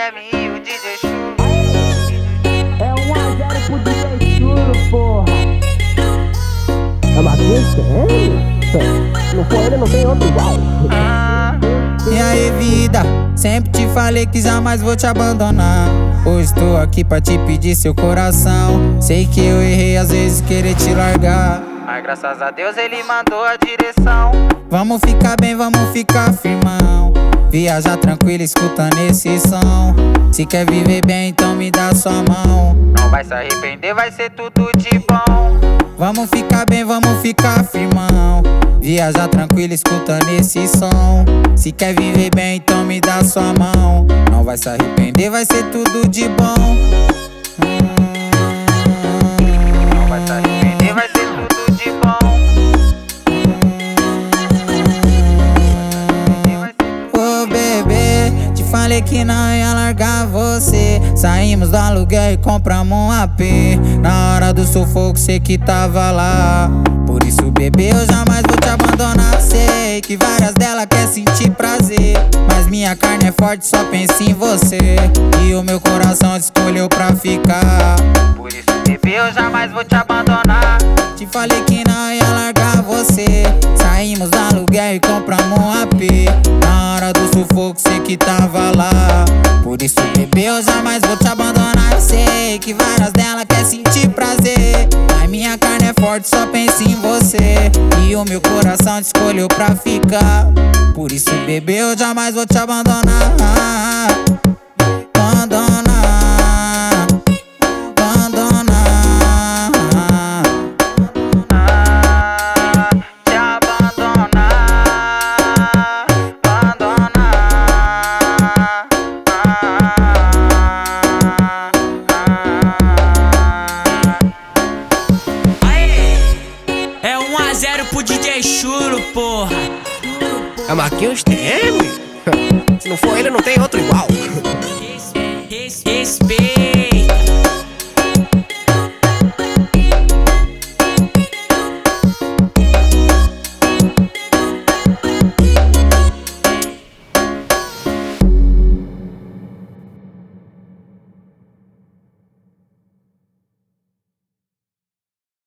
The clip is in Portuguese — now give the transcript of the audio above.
TM e o DJ Chulo. É 1 a 0 pro DJ Chulo, porra. É Marquinhos TM? Não for ele, não tem outro igual. E aí, vida, sempre te falei que jamais vou te abandonar. Hoje tô aqui pra te pedir seu coração. Sei que eu errei às vezes querer te largar, Mas graças a Deus ele mandou a direção. vamos ficar bem, vamos ficar firmão. Viajar tranquilo escutando esse som. Se quer viver bem, então me dá sua mão. Não vai se arrepender, vai ser tudo de bom. Vamos ficar bem, vamos ficar firmão. Viajar tranquilo escutando esse som. Se quer viver bem, então me dá sua mão. Não vai se arrepender, vai ser tudo de bom. Não vai se arrepender, vai ser tudo de bom. Ô bebê, te falei que não ia largar você. Saímos do aluguel e compramos um AP. Na hora do sufoco, sei que tava lá. Por isso, bebê, eu jamais vou te abandonar. Sei que várias delas quer sentir prazer, mas minha carne é forte, só pensa em você. E o meu coração te escolheu pra ficar. Por isso, bebê, eu jamais vou te abandonar. Te falei que não ia largar você. Saímos do aluguel e compramos um AP. Na hora do sufoco, sei que tava lá. Por isso, bebê, eu jamais vou te abandonar. Eu sei que várias delas quer sentir prazer, mas minha carne é forte, só pensa em você. E o meu coração te escolheu pra ficar. Por isso, bebê, eu jamais vou te abandonar. Abandonar, abandonar. Te abandonar, abandonar. Aê! É 1 a 0 pro DJ Chulo, porra. É Marquinhos TM? Se não for ele, não tem outro igual.